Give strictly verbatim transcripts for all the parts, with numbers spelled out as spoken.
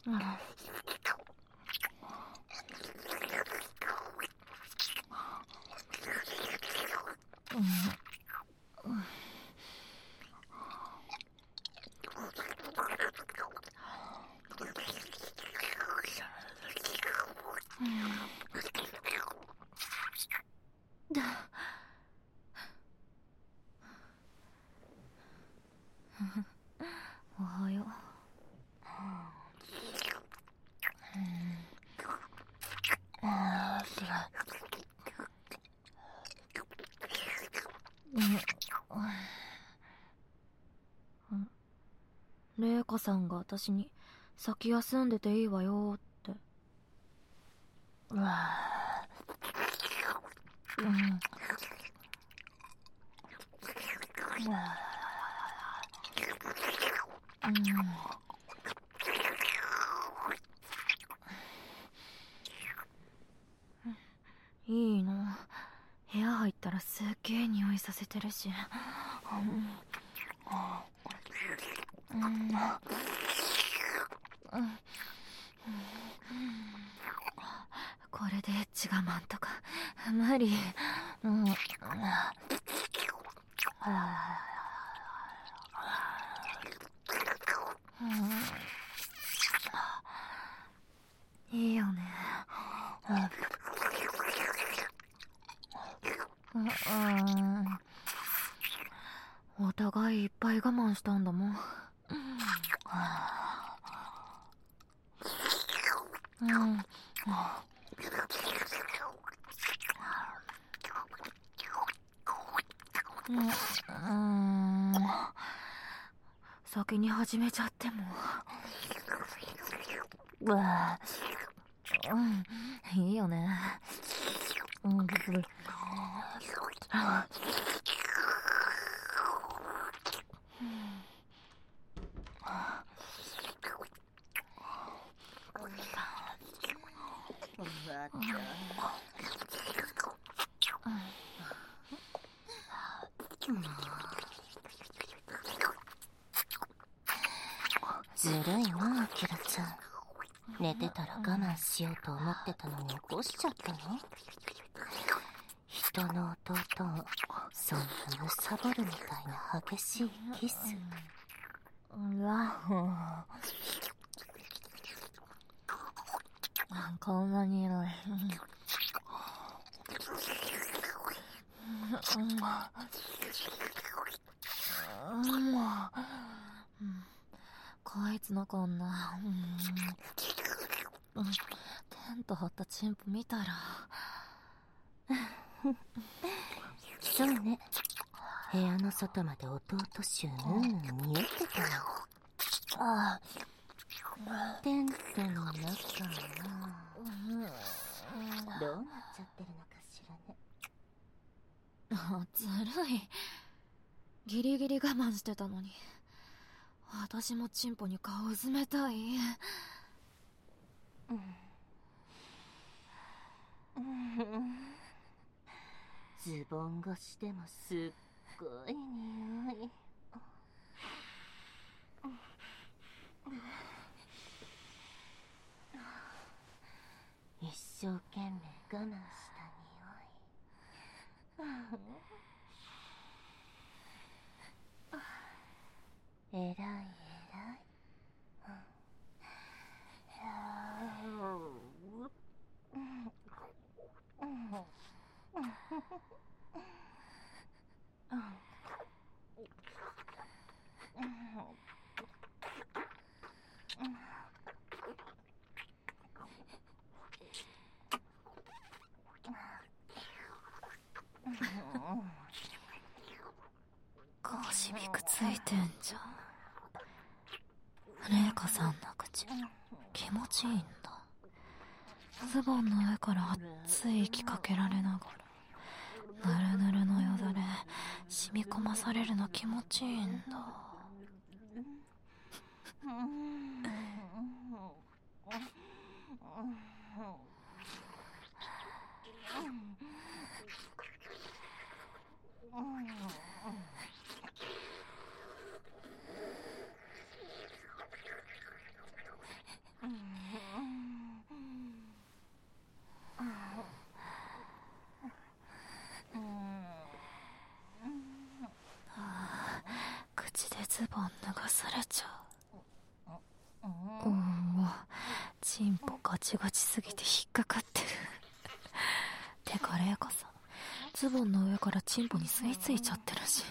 おはよう。玲香さんが私に先休んでていいわよって。うわうん。うん、いいの。部屋入ったらすっげえ匂いさせてるし。うん、うん、これでエッチ我慢とか無理。うん、いいよね。うん、お互いいっぱい我慢したんだもん。うん。うん、先に始めちゃっても。うわ、うん、いいよね。うん、 ずるいな、アキラちゃん。寝てたら我慢しようと思ってたのに起こしちゃったの？人の弟をそんな貪るみたいな激しいキス。 うわ、こんなに広い。こいつのこんな、うん、テント張ったチンポ見たら。 そうね、部屋の外まで弟臭ぬんぬん見えてたの。ああ、テントの中はどうなっちゃってるのかしらね。 あ、ずるい。ギリギリ我慢してたのに。私もチンポに顔うずめたい。 うんズボン越しでもすっごい匂い。一生懸命我慢した匂い。えらいえらい。 ゴシビクついてんじゃん。玲香さんの口気持ちいいんだ。ズボンの上から熱い息かけられながらぬるぬるのよだれ染み込まされるの気持ちいいんだ。 口でズボン脱がされちゃう。おお、チンポガチガチすぎて引っかかってる。てかレイカさん、ズボンの上からチンポに吸い付いちゃってるし。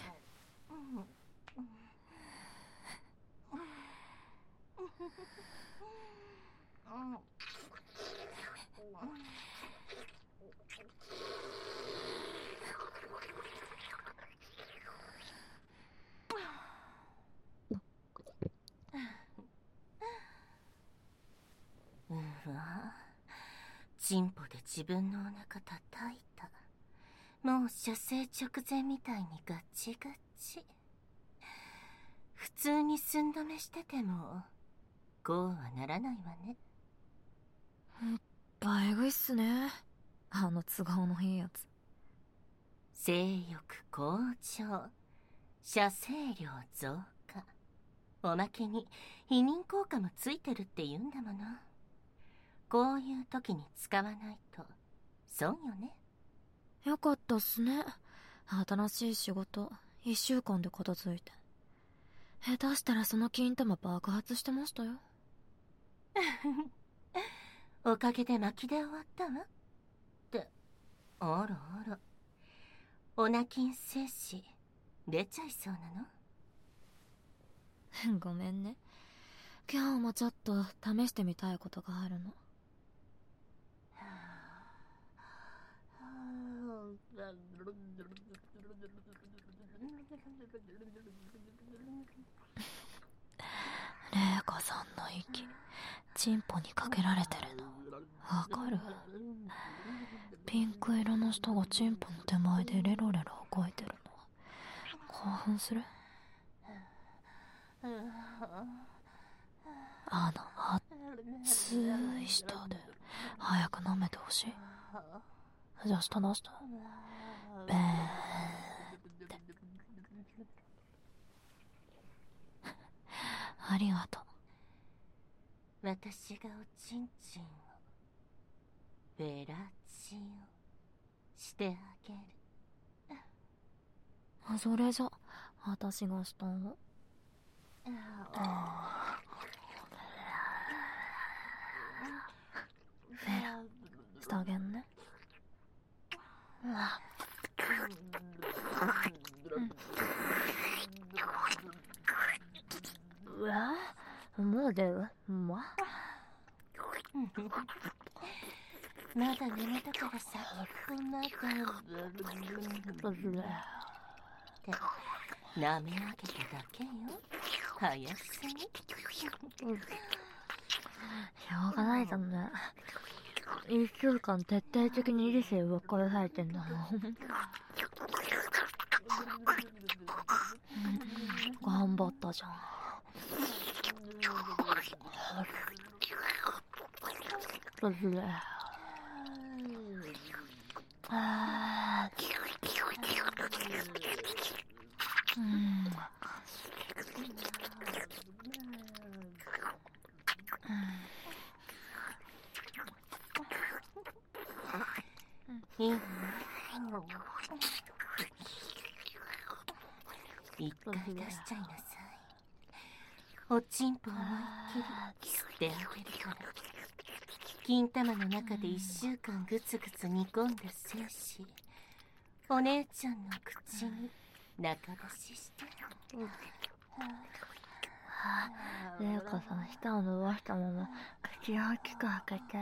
うわ、チンポで自分のお腹叩いた。もう射精直前みたいにガチガチ。普通に寸止めしててもこうはならないわね。 やっぱエグいっすね、あの都合のいいやつ。 性欲向上、射精量増加、おまけに避妊効果もついてるって言うんだもの。こういう時に使わないと損よね。 よかったっすね、新しい仕事一週間で片付いて。下手したらその金玉爆発してましたよ。 おかげで巻きで終わったわ。って、あらあら、オナキン精子出ちゃいそうなのごめんね、今日もちょっと試してみたいことがあるの。レイカさんの息、チンポにかけられてるのわかる？ピンク色の舌がチンポの手前でレロレロ動いてるの。興奮する？あの熱い舌で早く舐めてほしい。じゃあ舌出して。ベーンってありがとう。 私がおちんちんをベラチオしてあげる。 それじゃ私がしたの。ベラしてあげんね。うわ、もう出る？ままだ眠たからさ、こんなって舐め上げただけよ。早すぎ。 しょうがないじゃんね。一週間徹底的に理性を殺されてんだもん。頑張ったじゃん。あー、うん。 いいね。一回出しちゃいなさい。おちんぽ思いっきり吸ってあげるから。金玉の中で一週間ぐつぐつ煮込んだ精子、お姉ちゃんの口に中出しして。 レイカさん、舌を伸ばしたまま口を大きく開けて。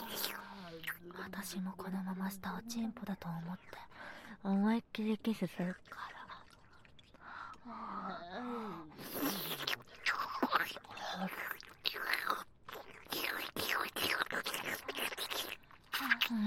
私もこのまま舌をチンポだと思って思いっきりキスするから。うん。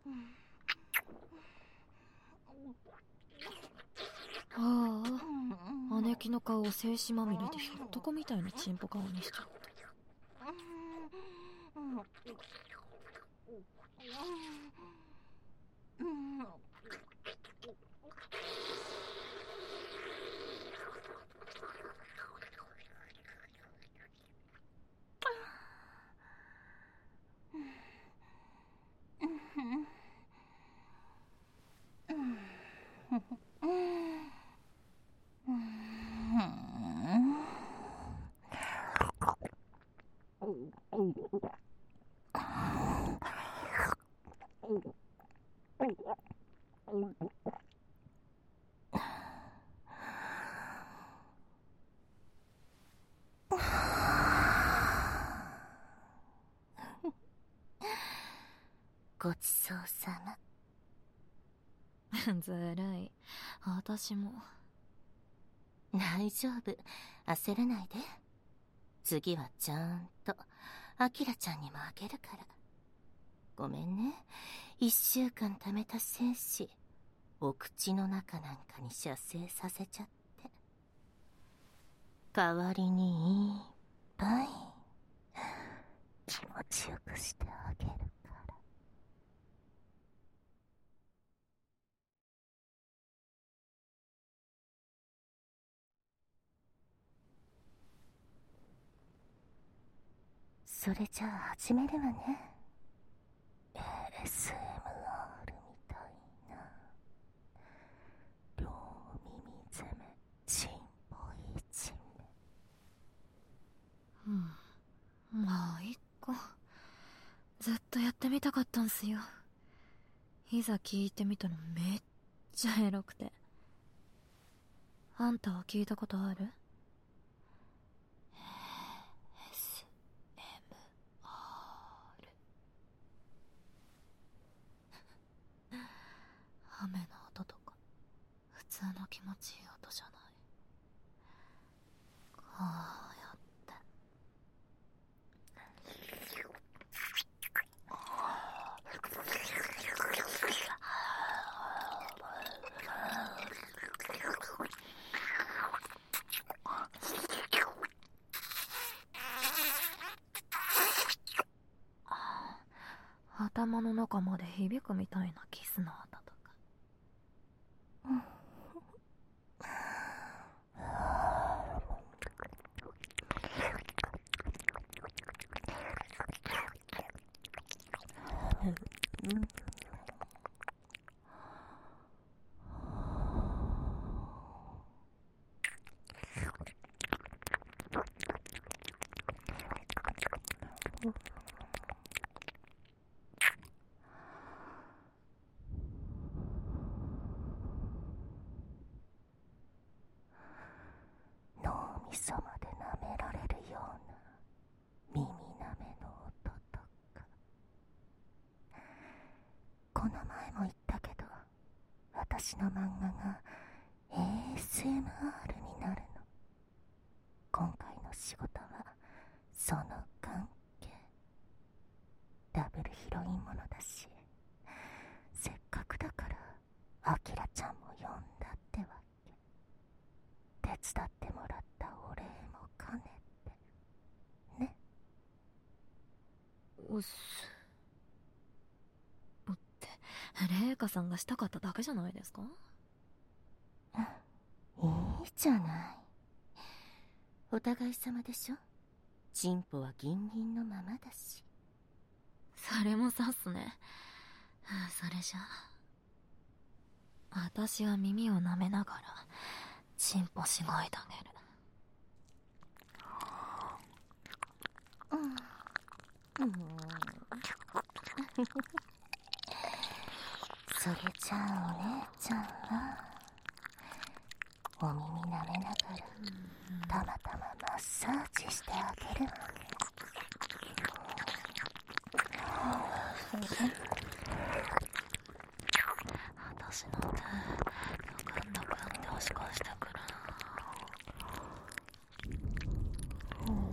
ああ、姉貴の顔を精子まみれでひょっとこみたいなチンポ顔にしちゃった。 ごちそうさま。 ずるい。私も。 大丈夫。焦らないで。次はちゃんと、アキラちゃんにもあげるから。ごめんね。一週間貯めた精子、お口の中なんかに射精させちゃって。代わりにいっぱい、気持ちよくしてあげるから。それじゃあ始めるわね。 エーエスエムアール みたいな両耳攻めチンポイチうん、まあいっか。ずっとやってみたかったんすよ。いざ聞いてみたらめっちゃエロくて。あんたは聞いたことある？ エーエスエムアール。 雨の音とか普通の気持ちいい音じゃない。こうやって頭の中まで響くみたいなキスの音とか。 脳みそまで舐められるような耳舐めの音とか。この前も言ったけど、私の漫画が エーエスエムアール になるの。今回の仕事はその関係。ダブルヒロインものだし、せっかくだからアキラちゃんも呼んだってわけ。手伝ってもらったお礼も兼ねてね。 うっすってレイカさんがしたかっただけじゃないですか？ いいじゃない。お互い様でしょ。チンポはギンギンのままだし。 それもさっすね。それじゃあ私は耳を舐めながらチンポしごいてあげる。 うん、うん、それじゃあお姉ちゃんはお耳舐めながらたまたまマッサージしてあげるわね。 私の手ドクンドクンって押し返してくる。うんうん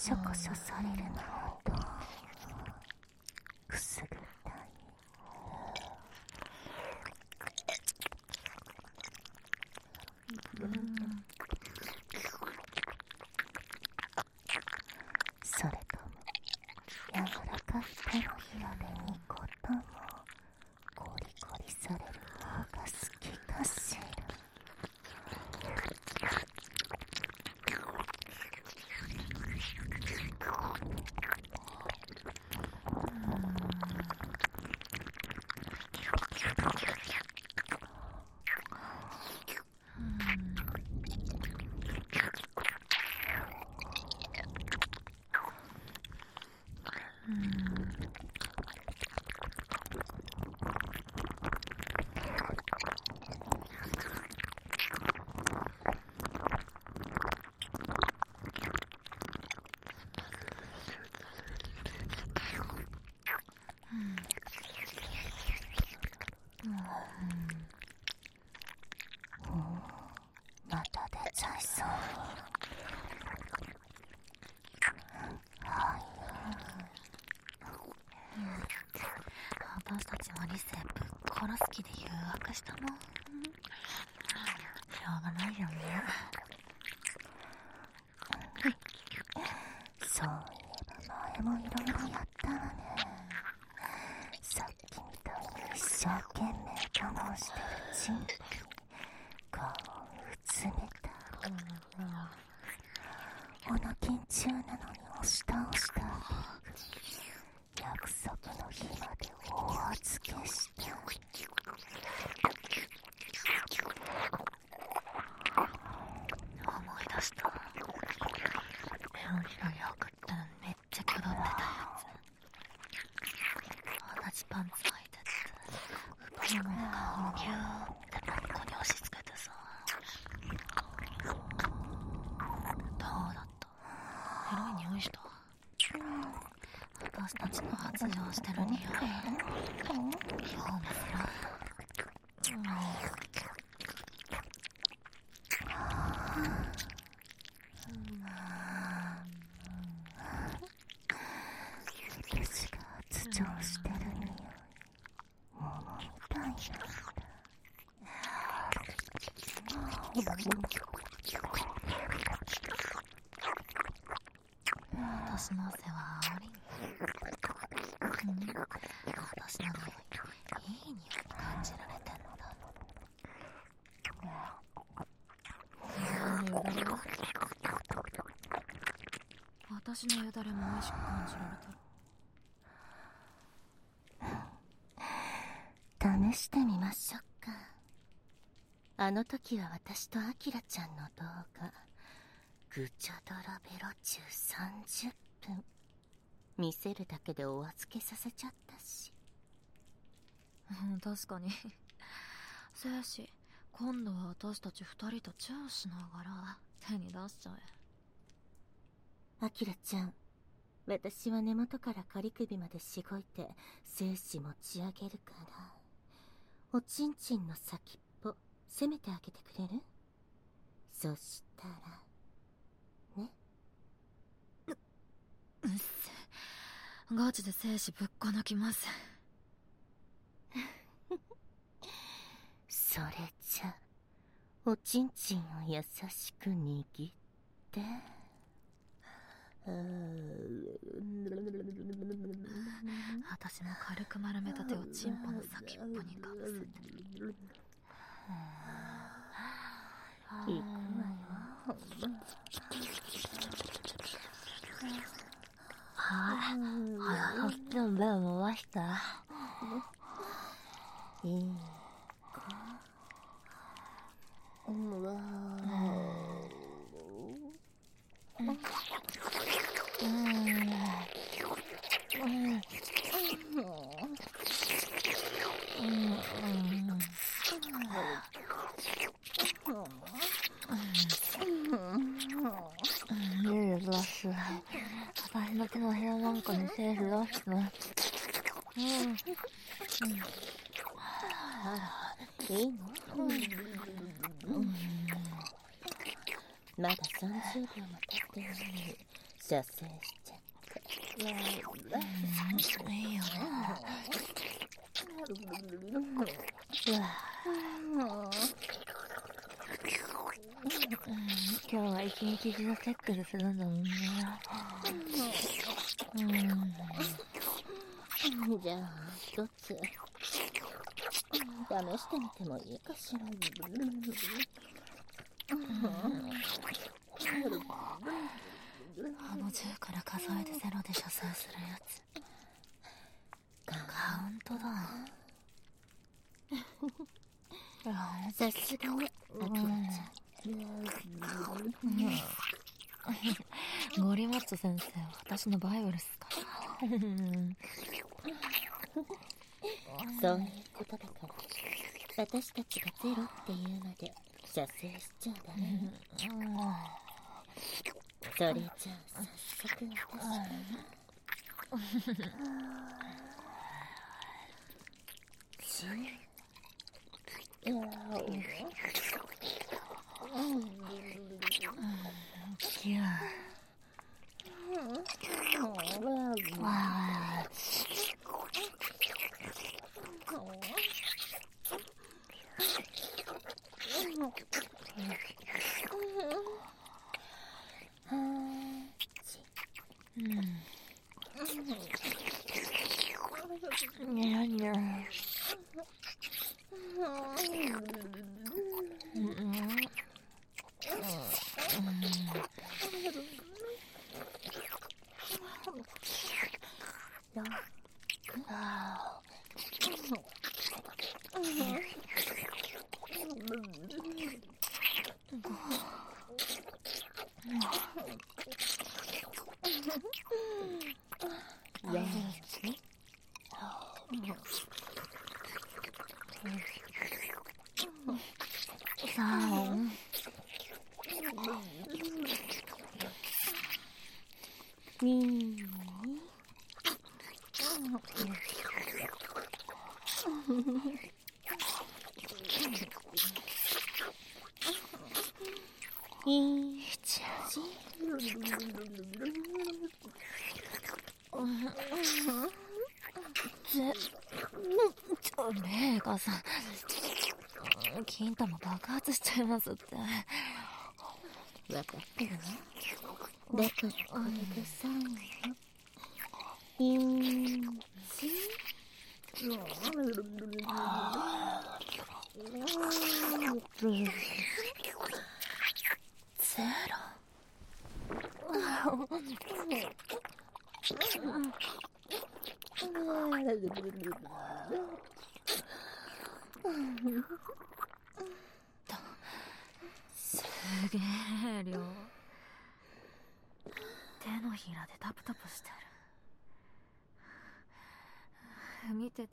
しょこしょされるのほんとくすぐったい。それとも柔らかい手のひらでニコともコリコリされる方が好きかしら。また出ちゃいそう。 私たちも理性ぶっ殺す気で誘惑したもん。しょうがないよね。 そういえば前もいろいろやったわね。さっきみたいに一生懸命我慢してるチンポに顔をうつめた。おなきん中なのに押し倒したあげく約束の日まで大預けした。 思い出した。ペロリロリ送ったのめっちゃ気取ってたやつ。同じパンツ履いてて太ももの顔をギューってパッコに押し付けてさ。どうだった？エロい匂いした？私たちの発情してる匂い。今日もする。 私が発情してる匂い、桃みたいなんだ。 私の汗は青りん。うん、私の匂い、いい匂い感じられてんのだ。私のよだれも美味しく感じられてる。 試してみましょうか。あの時は私とアキラちゃんの動画グチャドラベロ中さんじゅっぷん見せるだけでお預けさせちゃったし。 うん、確かに。精子、今度は私たち二人とチューしながら手に出しちゃえ。 アキラちゃん、私は根元から仮首までしごいて精子持ち上げるから、おちんちんの先っぽ攻めてあげてくれる？そしたらね。 う、うっせ、ガチで精子ぶっこ抜きます。 それじゃおちんちんを優しく握って私も軽く丸めた手をチンポの先っぽにかぶせて。 いくわよ。 はい、はい、そっちの目を回したらいいか。うわうん私の手のひらなんかに精子出してね。うん。 いいの？うん、まださんじゅうびょうも経ってないのに射精しちゃった。 うん、いいよな。今日は一日中セックスするんだもんね。 うん、じゃあ一つ試してみてもいいかしら。 あのじゅうから数えてゼロで射精するやつ。カウントだ。 さすがね、アキラちゃん。ゴリマッチョ先生は私のバイブルっすから。 そういうことだから、私たちがゼロっていうので射精しちゃダメ。それじゃあ早速私からしいやキュー。わあ。にゃにゃ。レイカさん、金玉爆発しちゃいますって。 分かってるわ。だからこれで最後。いんちゼロ。すげえ量。手のひらでタプタプしてる。見てて。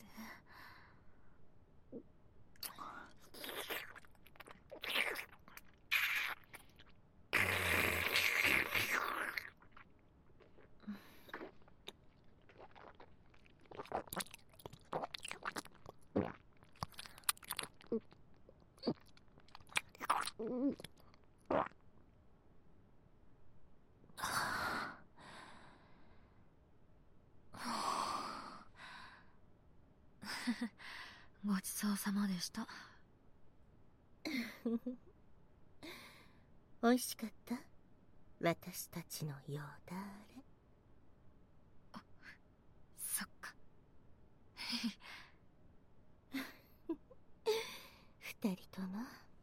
ごちそうさまでした。 美味しかった？私たちのようだれ。 あ、そっか。 二人とも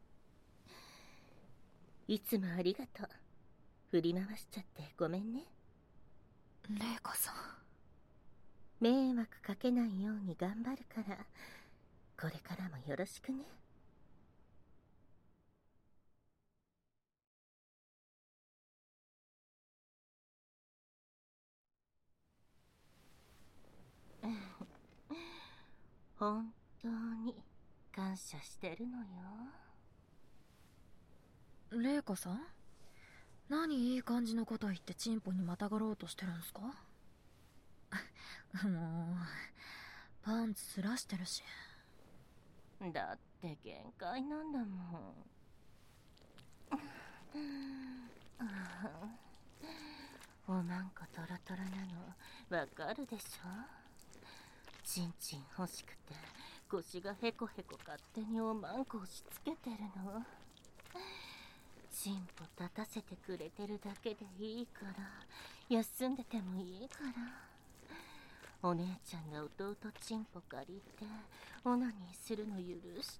いつもありがとう。振り回しちゃってごめんね。 レイカさん、 迷惑かけないように頑張るから、これからもよろしくね。本当に感謝してるのよ。 レイカさん、何いい感じのこと言ってチンポにまたがろうとしてるんすか？もうパンツすらしてるし。 だって限界なんだもん。 おまんこトロトロなのわかるでしょ。ちんちん欲しくて腰がヘコヘコ勝手におまんこ押し付けてるの。チンポ立たせてくれてるだけでいいから、休んでてもいいから、お姉ちゃんが弟チンポ借りてオナニーするの許して。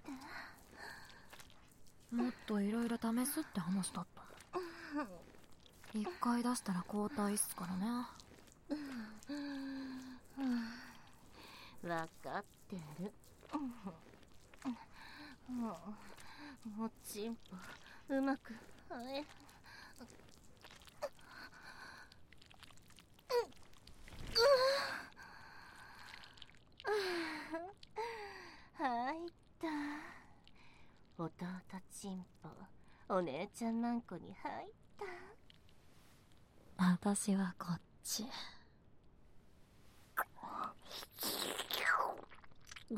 もっといろいろ試すって話だった。一回出したら交代っすからね。 わかってる。もう、もうチンポうまく入ら入った。弟チンポお姉ちゃんマンコに入った。 私はこっち。うん。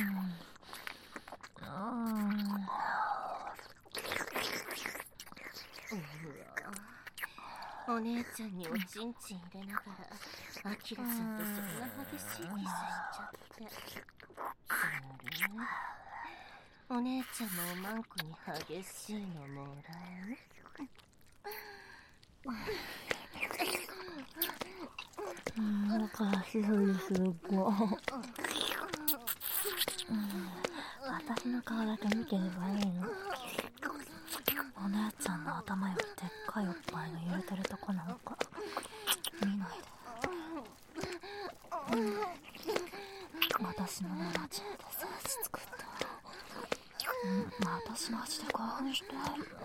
お姉ちゃんにおちんちん入れながらアキラさんとそんな激しいキスしちゃって。それお姉ちゃんもおまんこに激しいのもらえる。うん、だからひどいですよ、こう。うん、私の顔だけ見てればいいの。お姉ちゃんの頭よりでっかいおっぱいが揺れてるとこなんか見ないで。うん、私のマジでさし作った。うん、私マジで興奮して、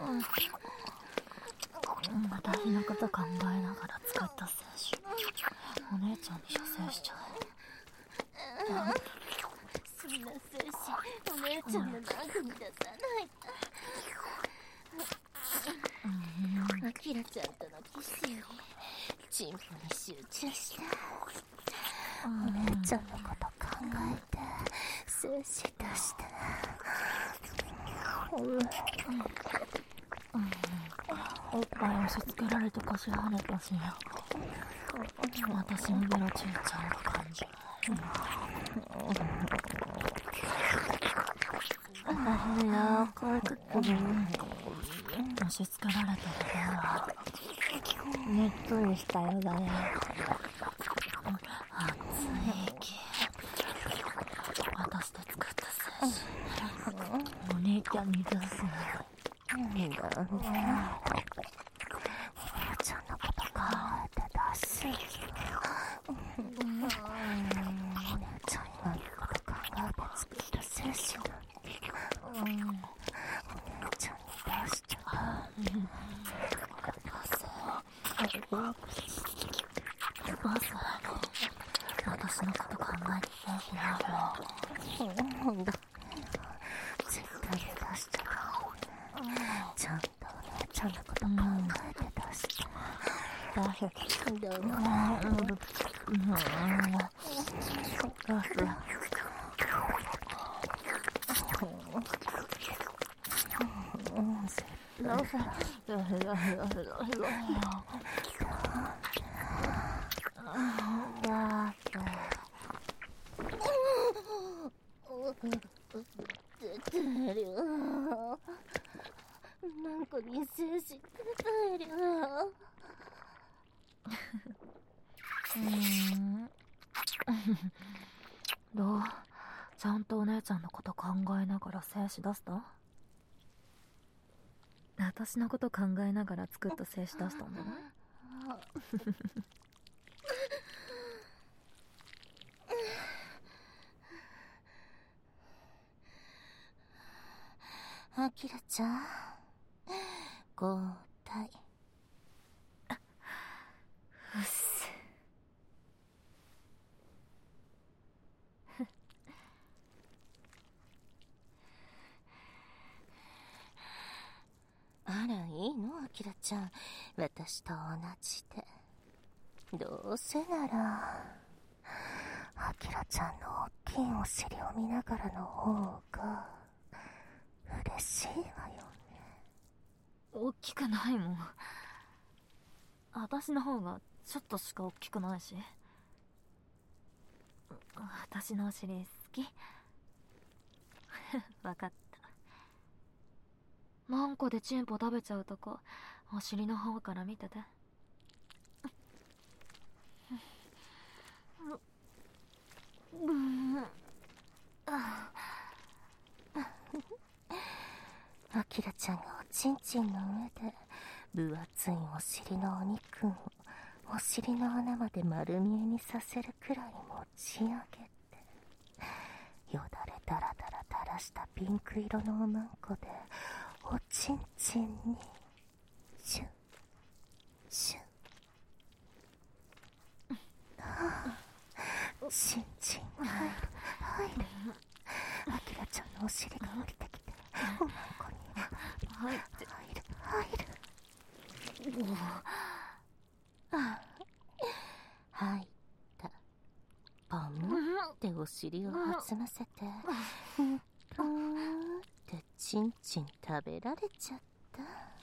うん、私のこと考えながら作った精子お姉ちゃんに射精しちゃう。うん、 そんな精子お姉ちゃんのマグに出さないで。アキラちゃんとのキスよりチンポに集中して、お姉ちゃんのこと考えて精子出して、 うんうん、おっぱい押し付けられて腰跳ねたし、私のベロチューちゃんが感じる。私の柔らかい口で押し付けられてるからねっとりしたよだね。熱い息。私で作った精子お姉ちゃんに出すの。 なんだろうね。お姉ちゃんのこと考えて出す。お姉ちゃんのこと考えて作った精子をお姉ちゃんに出しちゃった。 バス私のこと考えて精子なの。 なんだ絶対に出しちゃう。ちゃんとお姉ちゃんのこと考えて出して。 出せ。 どうも。 うん。出す。 出てるよ。なんかに精子出てるよ。 うーんどう？ちゃんとお姉ちゃんのこと考えながら精子出した？私のこと考えながら作った精子出したんだね。 アキラちゃん交代。 うっせ。 あらいいのアキラちゃん、私と同じで。どうせならアキラちゃんの大きいお尻を見ながらの方が嬉しいわよね。 大きくないもん。私の方がちょっとしか大きくないし。私のお尻好き？わかった。マンコでチンポ食べちゃうとこ、お尻の方から見てて。 アキラちゃんがおちんちんの上で分厚いお尻のお肉をお尻の穴まで丸見えにさせるくらい持ち上げて、よだれだらだら垂らしたピンク色のおまんこでおちんちんにシュッシュッ、はあ、ちんちんが入る入る。アキラちゃんのお尻が降りてきておまんこに入って入る入る。あ入った。ポンってお尻を弾ませてうんとーってちんちん食べられちゃった。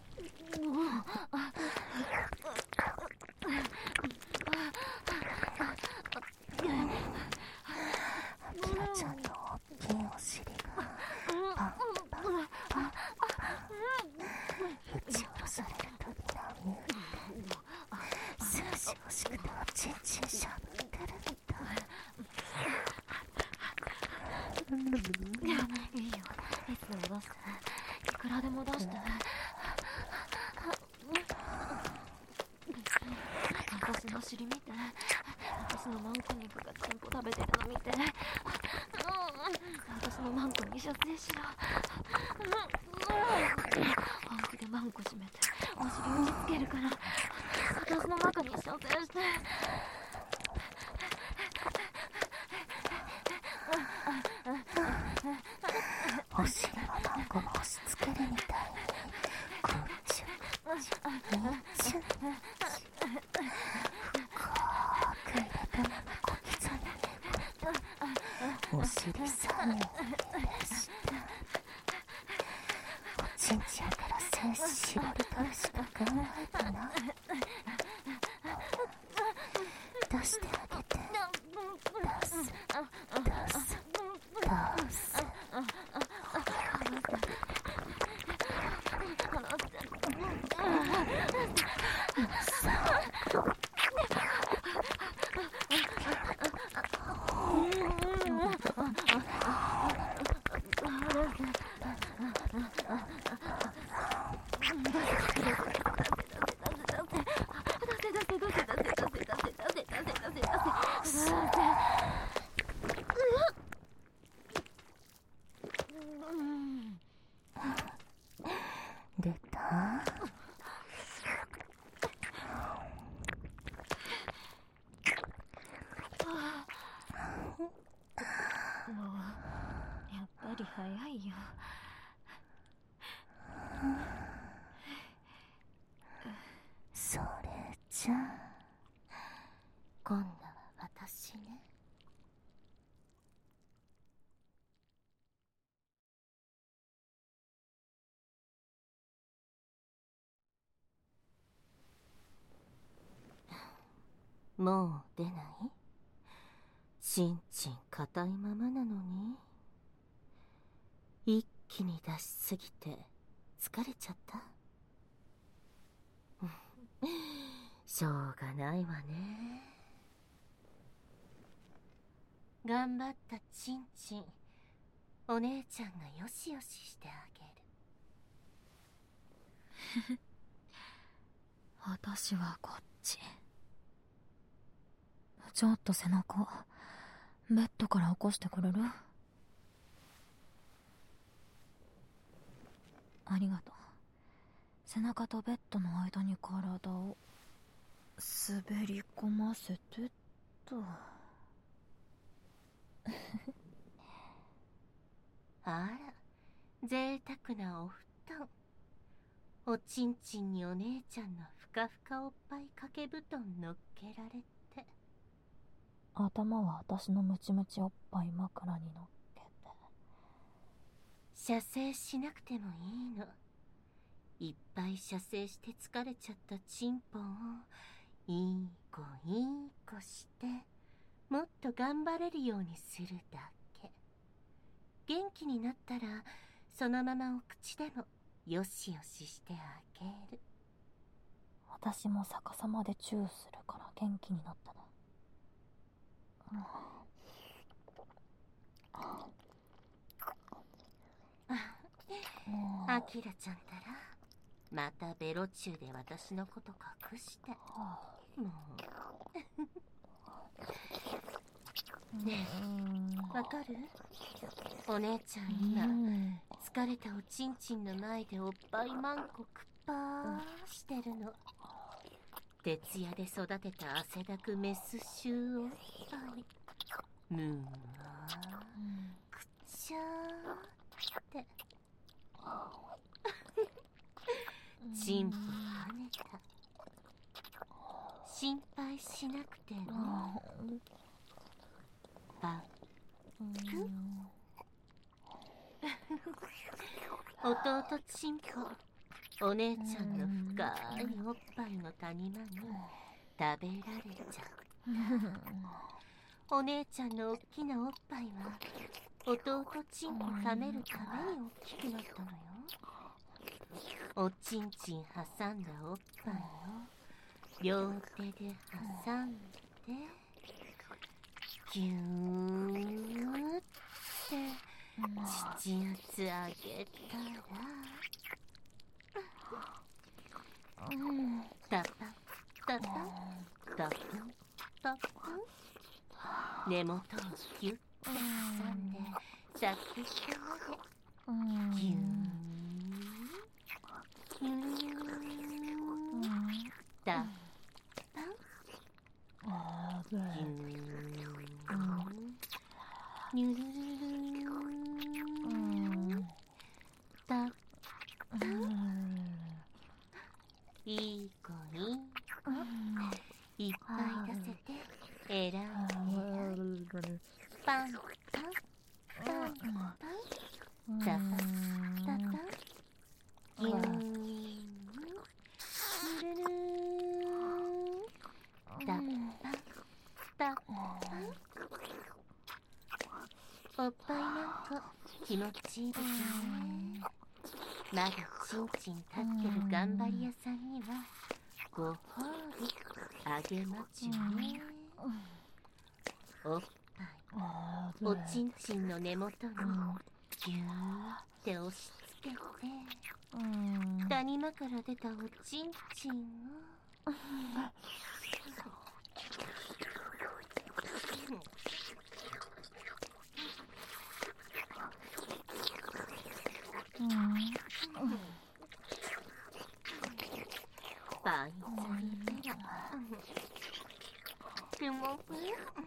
アキラちゃんの大きいお尻がパンパンパンパン打ち下ろされるとき波打って涼し欲しくておちんちんしゃぶってるみたい。 いや、いいよ。いつでも出して。いくらでも出して。私の尻見て。私のマンコ肉がチンポ食べてるの見て。私のマンコに射精しろ。本気でマンコ締めてお尻打ちつけるから、私の中に射精して。 お尻もマンコも押し付けるみたいにグッチュッチュッニッチュッ深く入れたまま小刻みにお尻さんに熱したおちんちんから精子絞り取るしか考えてない。出してあげて。出す出す出す。出た？ もうやっぱり早いよ。 それじゃあ今度は私ね。もう出ない？ちんちん硬いままなのに。一気に出しすぎて疲れちゃった？しょうがないわね。頑張ったちんちん、お姉ちゃんがよしよししてあげる。 私はこっち。ちょっと背中ベッドから起こしてくれる？ありがとう。背中とベッドの間に体を滑り込ませてっと。 あら、贅沢なお布団。おちんちんにお姉ちゃんのふかふかおっぱい掛け布団乗っけられて、 頭は私のムチムチおっぱい枕に乗っけて。 射精しなくてもいいの。いっぱい射精して疲れちゃったチンポをいい子いい子してもっと頑張れるようにするだけ。元気になったらそのままお口でもよしよししてあげる。 私も逆さまでチューするから元気になったな。 アキラちゃんたらまたベロチューで私のこと隠して。もうねえ、わかる？お姉ちゃん今疲れたおちんちんの前でおっぱいまんこくっぱーしてるの。徹夜で育てた汗だくメス臭おっぱい。むーくっちゃーってチンポ跳ねた。心配しなくてもパック弟チンポ、お姉ちゃんの深いおっぱいの谷間に食べられちゃう。お姉ちゃんのおっきなおっぱいは弟チンポ舐めるためにおっきくなったのよ。おちんちん挟んだおっぱいを両手で挟んでギューって父圧あげたらタパタパタパタパ根元をギュッて挟んで先っぽまでギューギュータパギューニュルルルタパいい子にいっぱい出せてえらいえらいパンパンパンパンタパタパギューニュルルタパタパおっぱいなんか気持ちいいですね。まだちんちん立ってる頑張り屋さんにはご褒美あげまちゅね。おっぱいおちんちんの根元にギューって押し付けて谷間から出たおちんちんをバイザリペラクモプ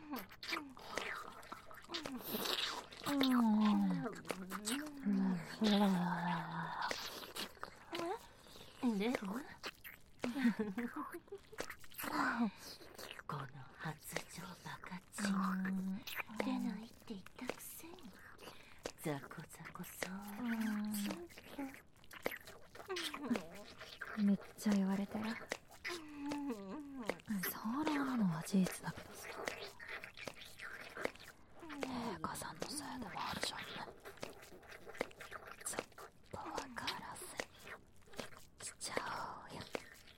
でこの発情バカチン出ないって言ったくせにザコザコそうチンめっちゃ言われてる。触らんのは事実だけどさ、映画さんのせいでもあるじゃんね。ちょっと分からせしちゃおうよ。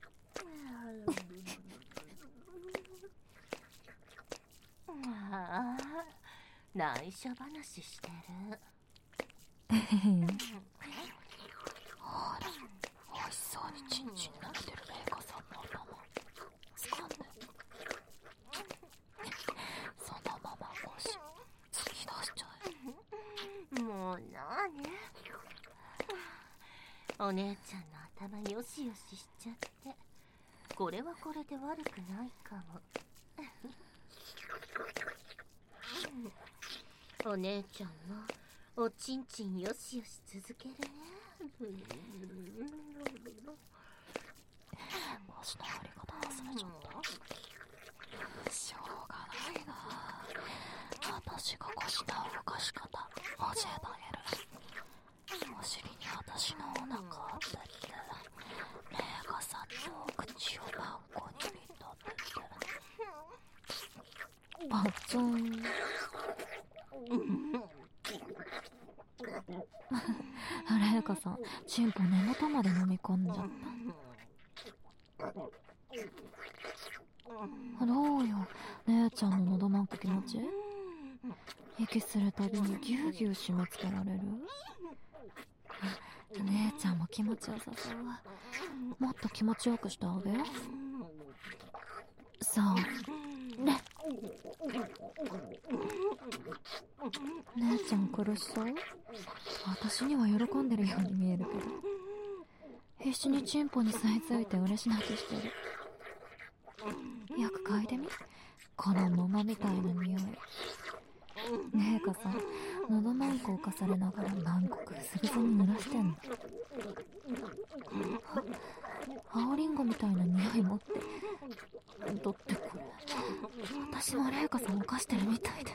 ああ、内緒話してる。 ほら、美味しそうにチンチンなってる映画さんの頭掴んで、そのまま腰突き出しちゃえ。 もうなーね。お姉ちゃんの頭よしよししちゃって、これはこれで悪くないかも。お姉ちゃんもおちんちんよしよし続けるね。 腰の振り方忘れちゃった。しょうがないな。私が腰の動かし方教えてあげる。お尻に私のお腹当てて、レイカさんのお口をパン粉に見立ててバッチョン。レイカさん、チンポ根元まで飲み込んじゃった。どうよ、姉ちゃんの喉マンコ気持ち？息するたびにギュウギュウ締め付けられる？姉ちゃんも気持ちよさそう。もっと気持ちよくしてあげよ。そうね。姉ちゃん苦しそう？私には喜んでるように見えるけど、必死にチンポに吸い付いて嬉し泣きしてる。よく嗅いでみ、この桃みたいな匂い。ねえかさん、喉マンコをかされながらマンコぐすぐすに濡らしてんの。青リンゴみたいな匂い持って、だってこれ私もレイカさんを犯してるみたいで。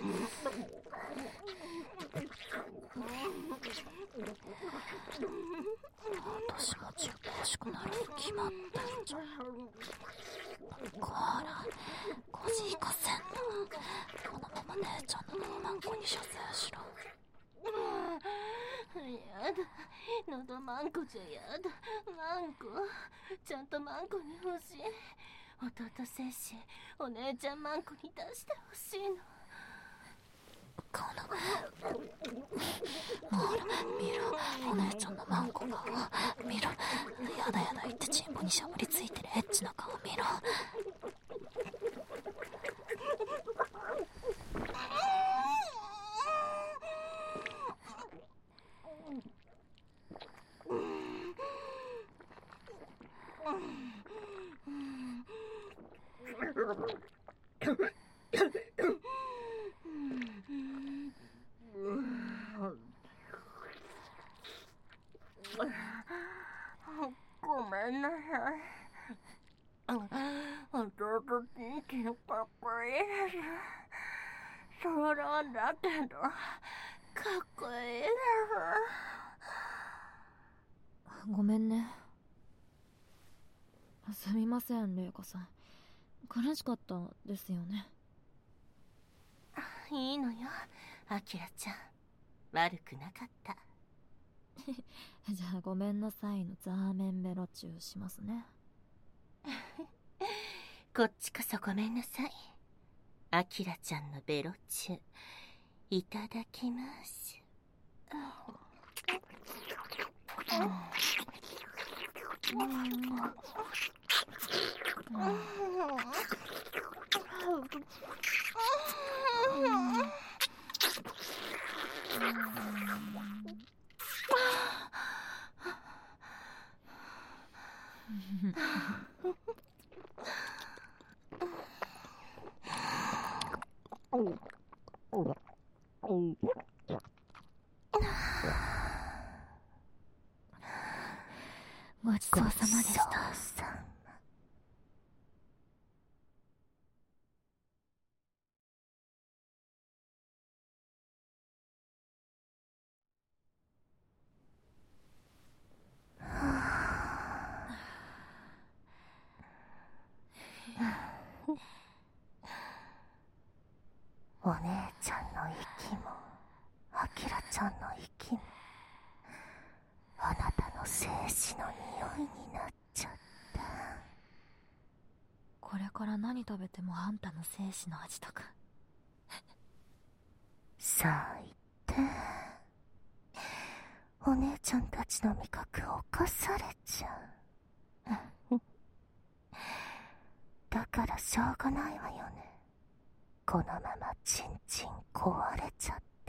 私もチンポ欲しくなるに決まってるじゃん。こら、こじいかせんな。このまま姉ちゃんの喉マンコに射精しろ。 やだ、喉マンコじゃやだ。マンコ、ちゃんとマンコに欲しい。弟精子、お姉ちゃんマンコに出してほしいの。 このほら見ろ、お姉ちゃんのマンコ顔見ろ。やだやだ言ってチンポにしゃぶりついてるエッチな顔見ろ。 ごめんなさい。弟元気のかっこいいです。そうなんだけど、かっこいいです。 ごめんね。すみません、レイカさん。悲しかったですよね。 いいのよ、アキラちゃん。悪くなかった。 じゃあごめんなさいのザーメンベロチューしますね。 こっちこそごめんなさい。アキラちゃんのベロチューいただきます。 ごちそうさまでした。 お姉ちゃんの息もアキラちゃんの息もあなたの精子の匂いになっちゃった。 これから何食べてもあんたの精子の味とか。 さあ言って。お姉ちゃんたちの味覚を侵されちゃう。だからしょうがないわよね。このままチンチン壊れちゃって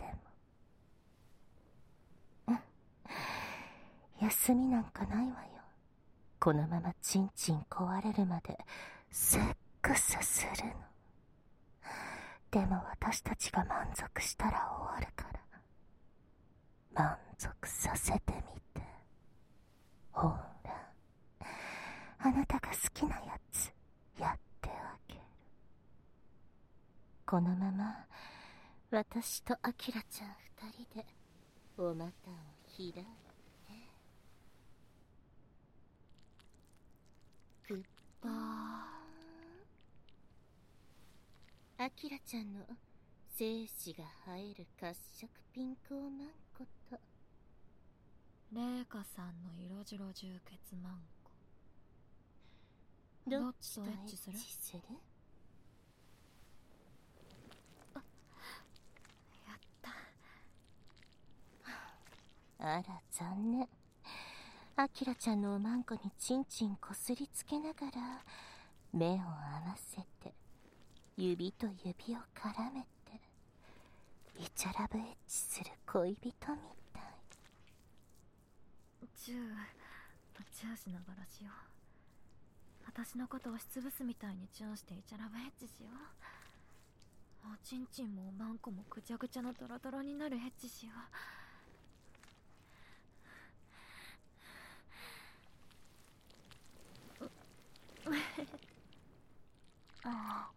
も。休みなんかないわよ。このままチンチン壊れるまでセックスするの。でも私たちが満足したら終わるから。満足させてみて。ほら、あなたが好きなやつやってあげる。このまま私とアキラちゃん二人でお股を開いて。グッバー。 アキラちゃんの精子が生える褐色ピンクオマンコとレイカさんの色白充血マンコ、 どっちとエどっッチちとエッチする？ やったあら残念。アキラちゃんのおまんこにチンチンこすりつけながら目を合わせて指と指を絡めてイチャラブエッチする恋人みたい。 チューチューしながらしよう。私のこと押しつぶすみたいにチューしてイチャラブエッチしよう。おちんちんもおまんこもぐちゃぐちゃのドロドロになるエッチしよう。あ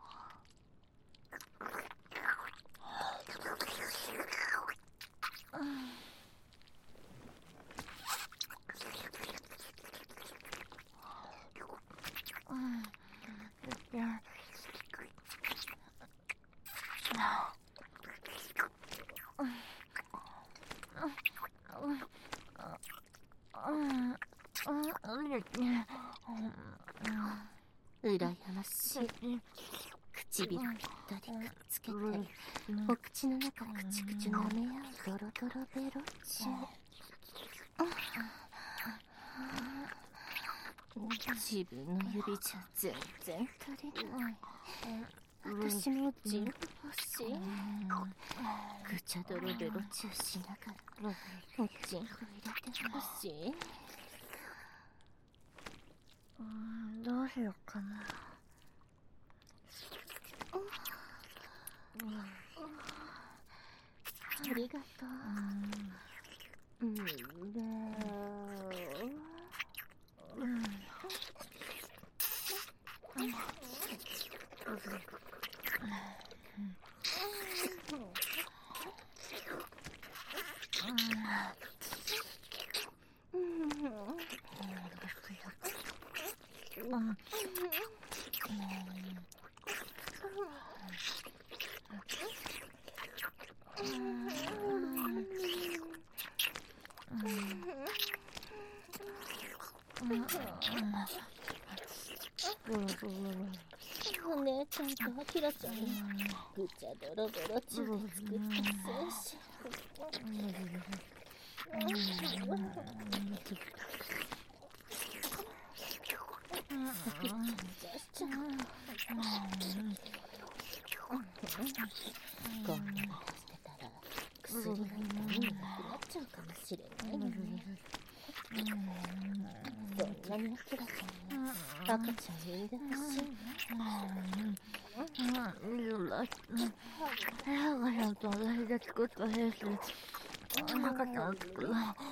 うらやましい。唇ぴったりくっつけてお口の中くちくち舐め合うドロドロベロチュ。自分の指じゃ全然足りない。私もジン欲しい。ぐちゃドロベロチュしながらおちんこ入れてほしい。 うん、どうしようかな。 ありがとう。うん、でうんお姉ちゃんとアキラちゃんぐちゃドロドロチューで作った精子。こんなにしてたら薬が痛みなくなっちゃうかもしれないのね。そんなにアキラちゃんに赤ちゃん産んでほしいの？ 赤ちゃんと私で作った精子赤ちゃんを作る。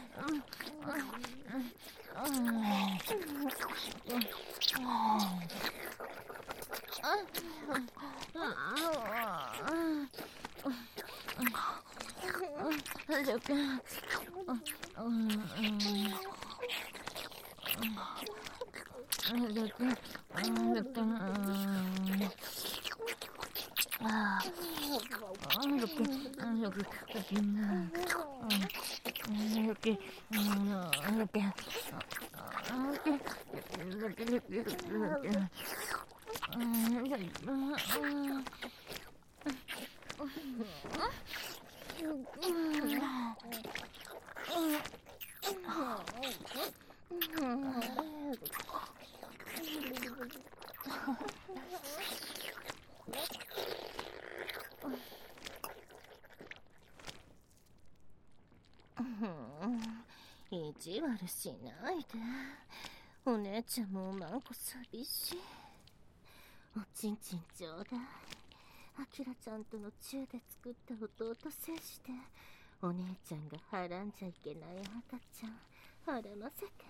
意地悪しないで。お姉ちゃんもおまんこ寂しい。おちんちんちょうだい。アキラちゃんとのチューで作った弟精子でお姉ちゃんがはらんじゃいけない赤ちゃんはらませて。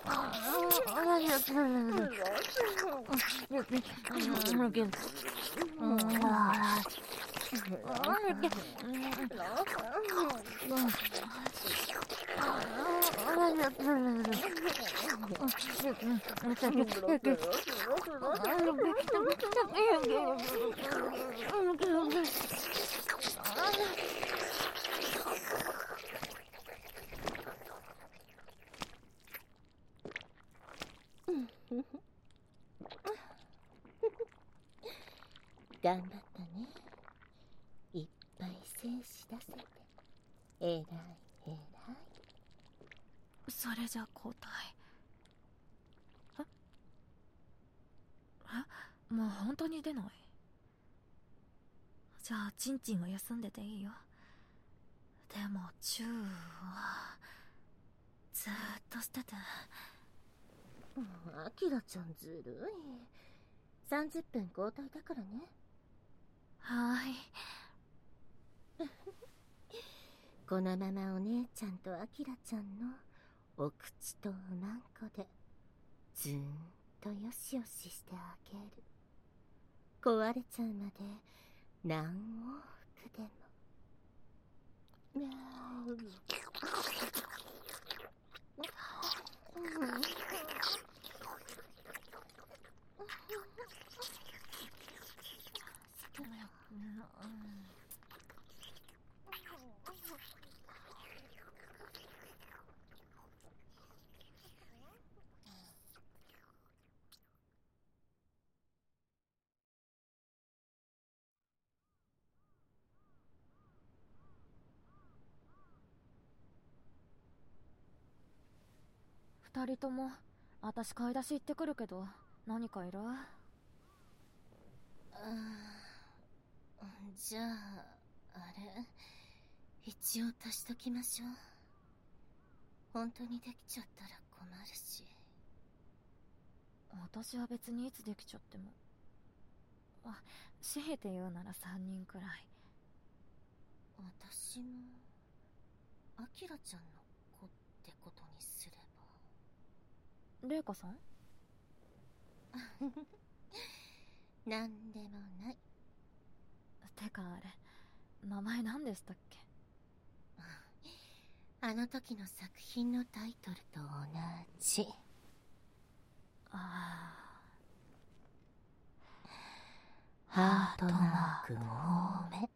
頑張ったね。いっぱい精子出せて。えらいえらい。 それじゃ交代。ええ、もう本当に出ない？じゃあチンチンは休んでていいよ。でもチューはずーっとしてて。 アキラちゃんずるい。さんじゅっぷん交代だからね。 はーい。 このままお姉ちゃんとアキラちゃんのお口とおまんこでずーんとよしよししてあげる。壊れちゃうまで何往復でも。 二人とも私買い出し行ってくるけど何かいる？ あ、じゃああれ一応足しときましょう。本当にできちゃったら困るし。 私は別にいつできちゃっても。あ、強いて言うならさんにんくらい。 私もアキラちゃんの子ってことにすれば。 レイカさん？ なんでもない。 てかあれ名前何でしたっけ？ あの時の作品のタイトルと同じ。 ああ、ハートマーク多め。